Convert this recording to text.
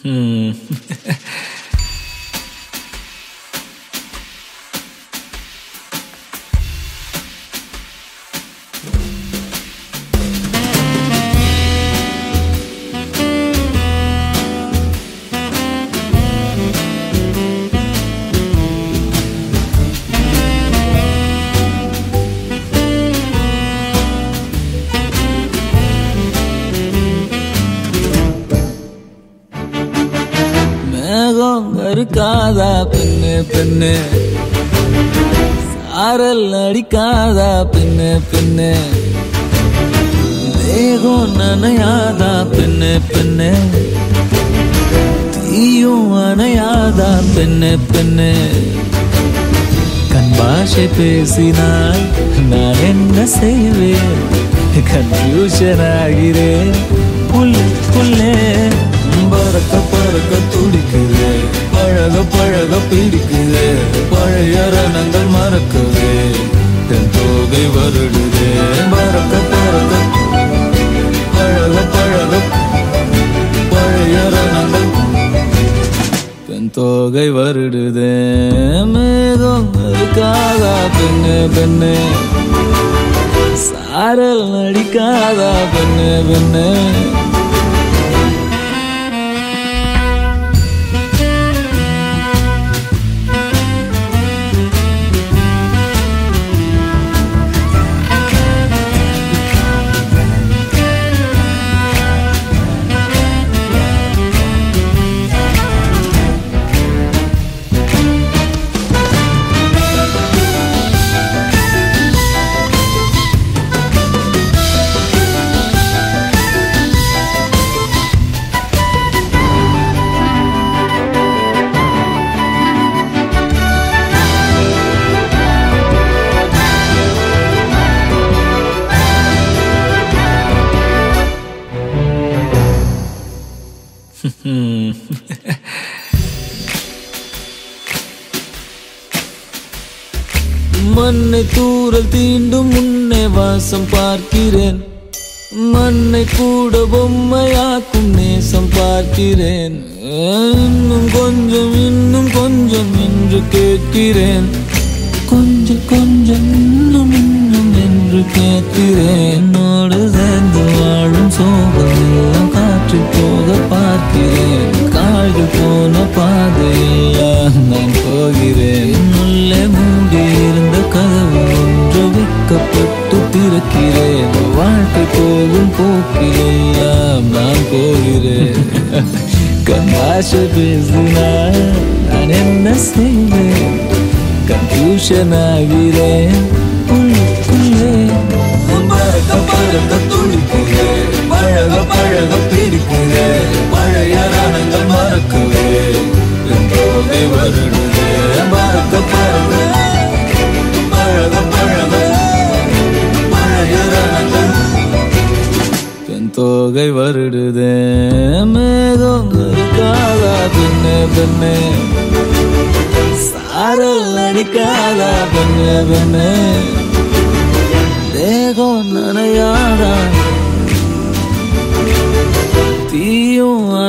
இருக்காதா பெண்ணு பெண்ணு, சாரல் அடிக்காதா பெண்ணு பெண்ணு, தேகம் நனையாதா பெண்ணு பெண்ணு, தீயும் அணையாதா பெண்ணு பெண்ணு. கண் பாஷை பேசினால் நான் என்ன செய்வேன், கன்ஃபியூஷன் ஆகிறேன் உள்ளே. பறக்க பறக்க துடிக்குது, பழக பழக பிடிக்குது, பழைய ரணங்கள் மறக்குது, தன் தோகை வருடுது. பறக்க பறக்க பழக பழக பழைய ரணங்கள் தன் தோகை வருடுது. மேகம் இருக்காதா பெண்ணு பெண்ணு, சாரல் அடிக்காதா பெண்ணு பெண்ணு. மண்ணை தூரல் தீண்டும் முன்னே வாசம் பார்க்கிறேன், மண்ணை கூட பொம்மையாக்கும் நேசம் பார்க்கிறேன். இன்னும் கொஞ்சம் என்று கேட்கிறேன், கொஞ்சம் கொஞ்சம் இன்னும் என்று கேட்கிறேன். என்னோடு சேர்ந்து வாழும் சோகம் எல்லாம் காற்று போக பார்க்கிறேன், கால்கள் போன பாதையெல்லாம் நான் போகிறேன். உள்ளே மூடி இருந்த கதவு ஒன்று வைக்கப்பட்டு திறக்கிறேன், வாழ்க்கை போகும் போக்கிலெல்லாம் நான் போகிறேன். கண் பேசினால் நான் என்ன செய்வேன், கன்ஃபியூஷன் ஆகிறேன் உள்ளே. பறக்க பறக்க துடிக்கிறேன், பழக பழக பிடிக்கிறேன், பழைய ரணங்கள் மறக்குவேன், என் தோகை வருடுது. பறக்க பறக்க பழக பழக பழைய ரணங்கள் என் தோகை வருடுது. மேகம் இருக்காதா பெண்ணு பெண்ணு, சாரல் அடிக்காதா பெண்ணு பெண்ணு, தேகம் நனையாதா தீயும்